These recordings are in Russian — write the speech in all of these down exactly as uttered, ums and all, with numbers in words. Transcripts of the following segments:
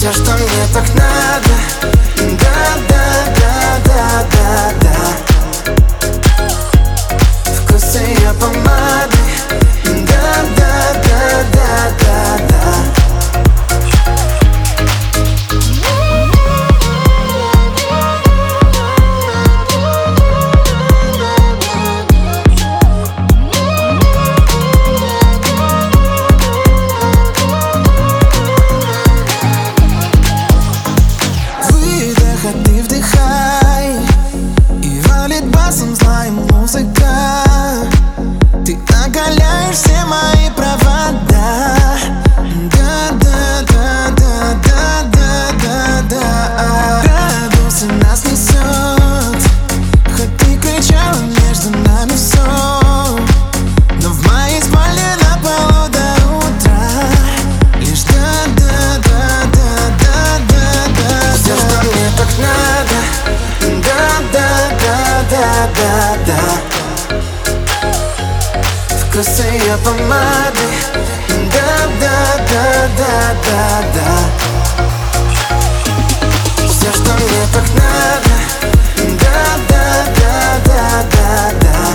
Все, что мне так надо. Да, да, да, да, да, да. Вкус ее помады. Да, да, да, да, да, да. Ты вдыхай, и валит басом злая музыка. Ты оголяешь все мои провода. Да, да, да, да, да, да, да, да. Градусы нас несет, хоть ты кричала между нами все, но в моей спальне на полу до утра лишь да, да, да, да, да, да, да. Все, что мне так надо. Да, да, да, да, да, да. Вкус ее помады. Да, да, да, да, да, да. Все, что мне так надо. Да, да, да, да, да,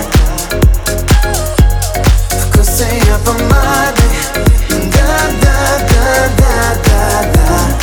да. Вкус ее помады. Да, да, да, да, да, да.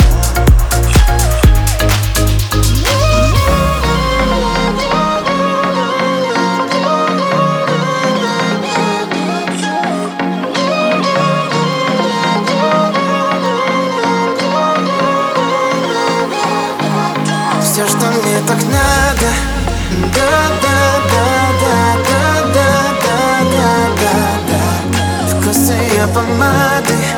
Все, что мне так надо. Да, да, да, да, да, да, да, да, да, да. Вкус ее помады.